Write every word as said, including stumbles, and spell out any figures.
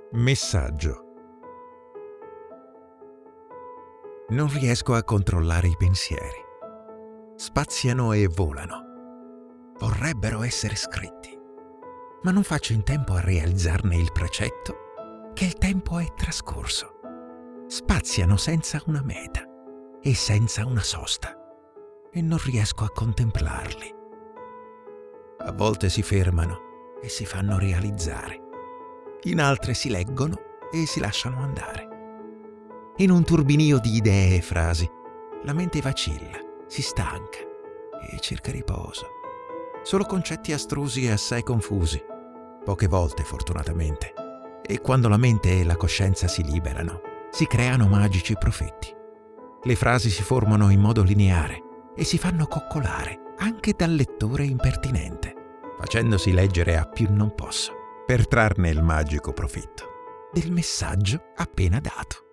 Messaggio. Non riesco a controllare i pensieri. Spaziano e volano. Vorrebbero essere scritti, ma non faccio in tempo a realizzarne il precetto che il tempo è trascorso. Spaziano senza una meta e senza una sosta e non riesco a contemplarli. A volte si fermano e si fanno realizzare. In altre si leggono e si lasciano andare. In un turbinio di idee e frasi, la mente vacilla, si stanca e cerca riposo. Solo concetti astrusi e assai confusi, poche volte fortunatamente. E quando la mente e la coscienza si liberano, si creano magici profetti. Le frasi si formano in modo lineare e si fanno coccolare anche dal lettore impertinente, facendosi leggere a più non posso, per trarne il magico profitto del messaggio appena dato.